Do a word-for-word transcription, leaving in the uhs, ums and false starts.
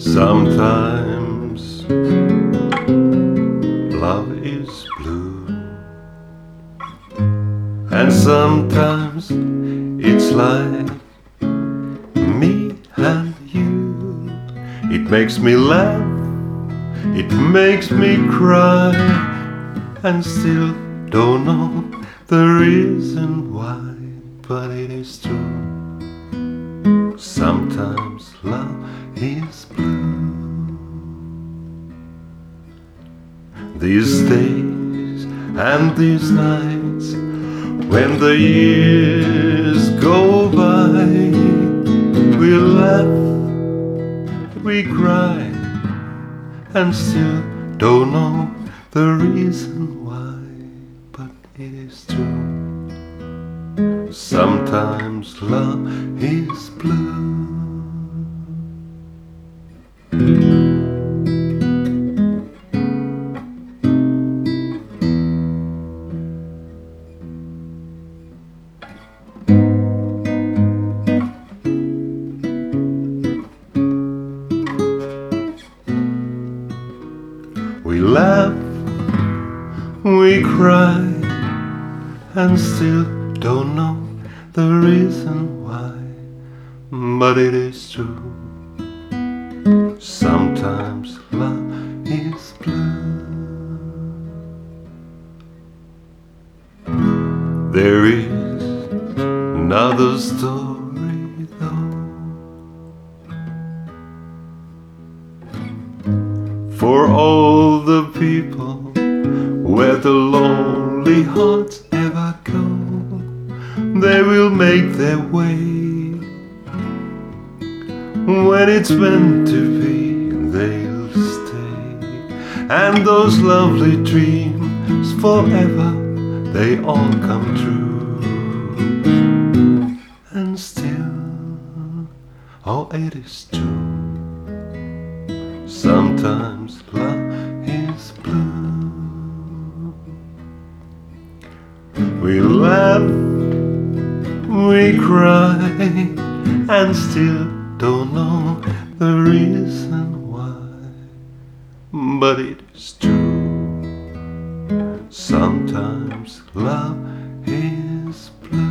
Sometimes love is blue, and sometimes it's like me and you. It makes me laugh, it makes me cry, and still don't know the reason why, but it is true. Sometimes love is blue. These days and these nights, when the years go by, we laugh, we cry, and still don't know the reason why, but it is true. Sometimes love is blue. We laugh, we cry, and still don't know the reason why, but it is true. Sometimes love is blue. There is another story though, for all the people where the lonely hearts ever go. They will make their way. When it's meant to be, they'll stay. And those lovely dreams forever, they all come true. And still, oh, it is true. Sometimes love is blue. We laugh, we cry, and still don't know the reason why, but it is true. Sometimes love is blue.